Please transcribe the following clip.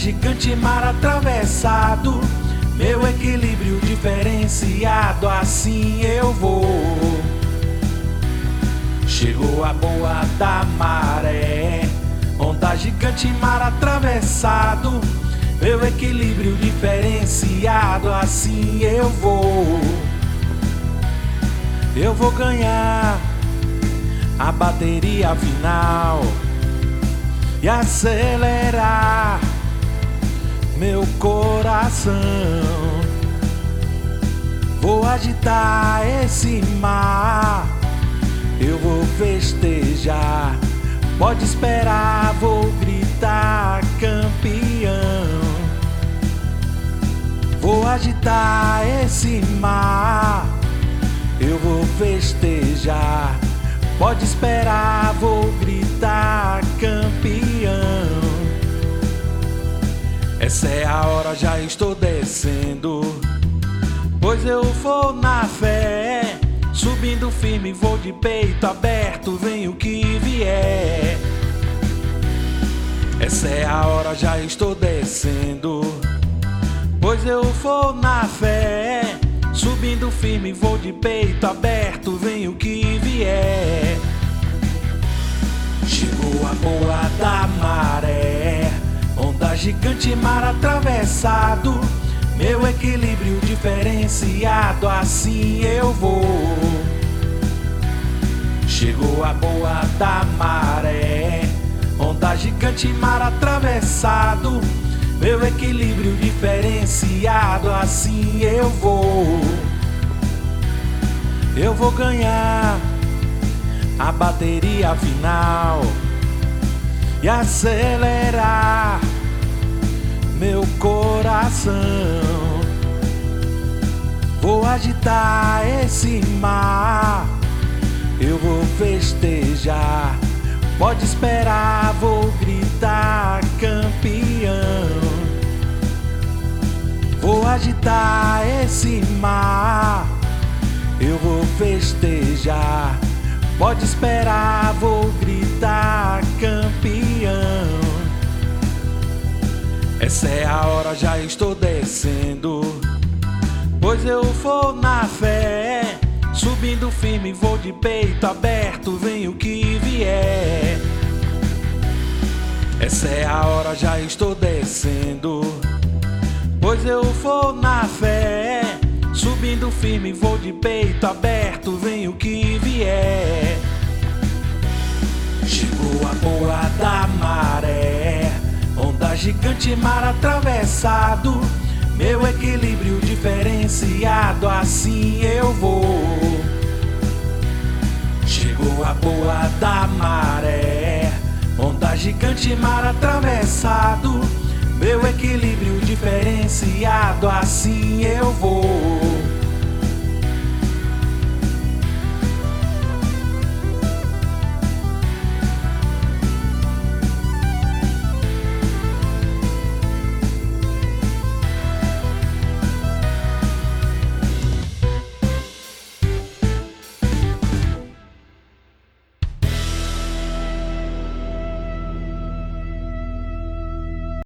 gigante, mar atravessado, meu equilíbrio diferenciado, assim eu vou. Chegou a boa da maré, onda gigante, mar atravessado, meu equilíbrio diferenciado, assim eu vou. Eu vou ganhar a bateria final e acelerar meu coração. Vou agitar esse mar, eu vou festejar. Pode esperar, vou gritar campeão. Vou agitar esse mar, eu vou festejar. Pode esperar, vou gritar campeão. Essa é a hora, já estou descendo, pois eu vou na fé. Subindo firme, vou de peito aberto, vem o que vier. Essa é a hora, já estou descendo, pois eu vou na fé. Subindo firme, vou de peito aberto, vem o que vier. Chegou a boa da maré, onda gigante, mar atravessado, meu equilíbrio diferenciado, assim eu vou. Chegou a boa da maré, onda gigante, mar atravessado, meu equilíbrio diferenciado, assim eu vou. Eu vou ganhar a bateria final e acelerar meu coração. Vou agitar esse mar, eu vou festejar. Pode esperar, vou gritar campeão. Vou agitar esse mar, eu vou festejar. Pode esperar, vou gritar campeão. Essa é a hora, já estou descendo, pois eu vou na fé. Subindo firme, vou de peito aberto, vem o que vier. Essa é a hora, já estou descendo, pois eu vou na fé. Subindo firme, vou de peito aberto, vem o que vier. Chegou a boa da maré, onda gigante, mar atravessado, meu equilíbrio diferenciado, assim eu vou. Chegou a boa da maré, onda gigante, mar atravessado, meu equilíbrio diferenciado, assim eu vou.